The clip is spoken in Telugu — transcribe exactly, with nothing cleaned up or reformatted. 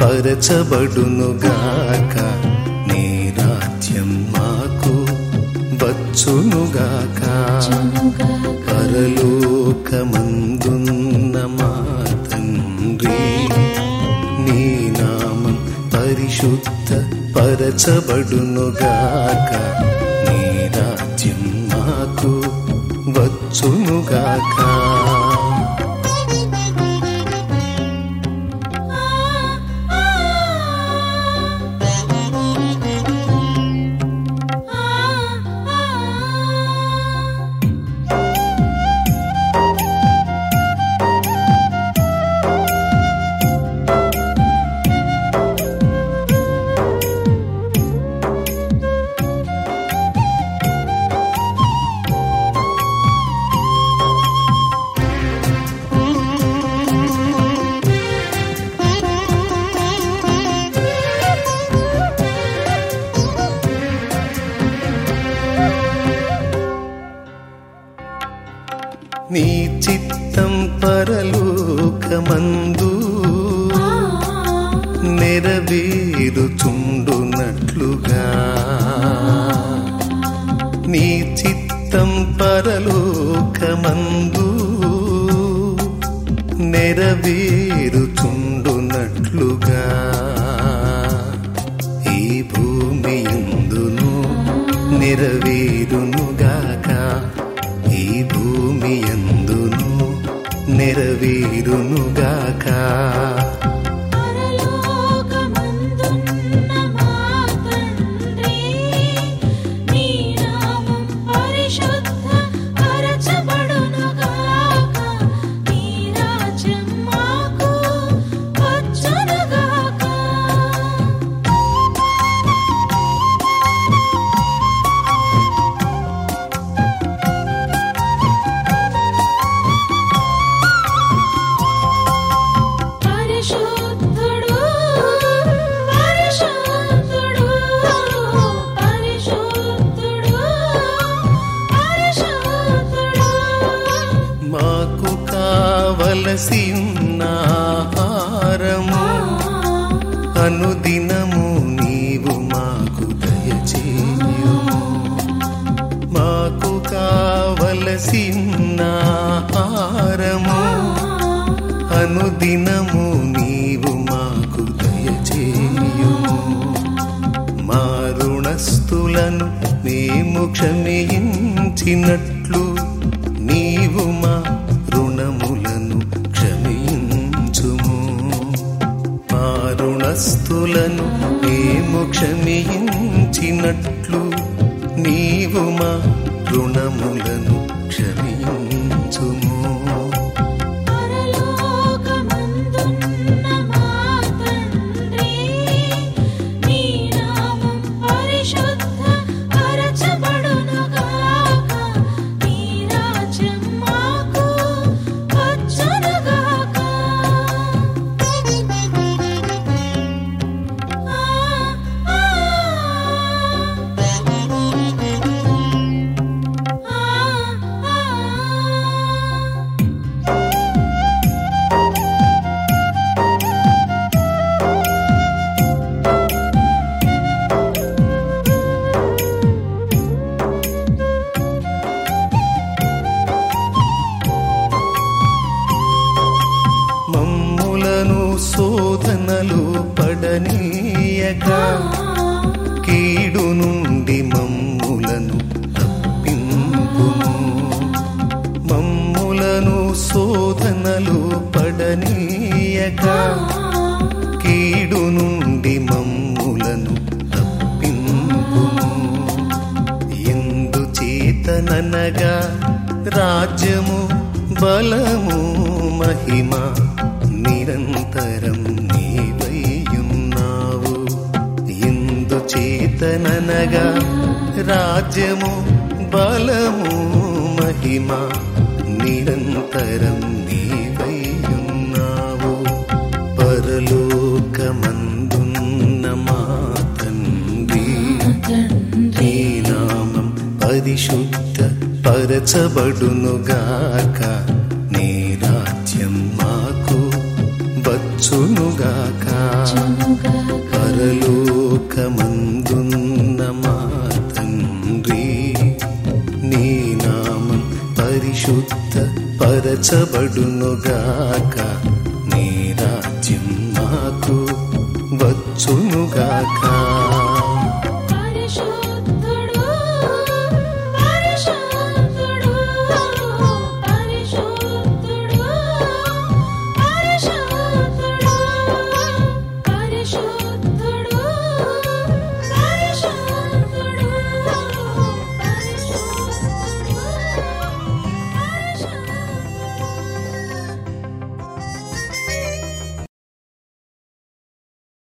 పరచబడునుగాక, నీ రాజ్యం మాకు వచ్చునుగాక. పరలోకమందున్న మా తండ్రి, నీ నామం పరిశుద్ధ పరచబడునుగాక, నీ రాజ్యం మాకు వచ్చునుగాక. నీ చిత్తం పరలోకమందు నెరవేరుచుండునట్లుగా, నీ చిత్తం పరలోకమందు నెరవేరుచుండునట్లుగా, ఈ భూమి యందును నెరవేరునుగాక, ఈ భూమి యందును నెరవేరునుగాక. మాకు కావలసిన ఆహారము అనుదినము నీవు మాకు దయచేయుము, మాకు కావలసిన ఆహారము అనుదినము నీవు మాకు దయచేయుము. మా రుణస్థులను మేము క్షమించినట్లు నీవు మా రుణములను క్షమించుము, మా రుణస్థులను మేము క్షమించినట్లు నీవు మా రుణములను క్షమించుము. శోధనలు పడనీయక, కీడు నుండి మమ్ములను తప్పింపుము, మమ్ములను శోధనలు పడనీయక, కీడు నుండి మమ్ములను తప్పింపుము. ఎందుచేతననగా రాజ్యము బలము మహిమ నిరంతరం నీవైయున్నావు, ఎందుచేతననగా రాజ్యము బలము మహిమ నిరంతరం నీవైయున్నావు. పరలోకమందున్న మా తండ్రి, నీ నామం పరిశుద్ధ పరచబడునుగాక, నీ రాజ్యం మాకు వచ్చునుగాక. పరచబడునుగాక, నీ రాజ్యం మాకు వచ్చునుగాక. పరిశుద్ధుడు పరిశుద్ధుడు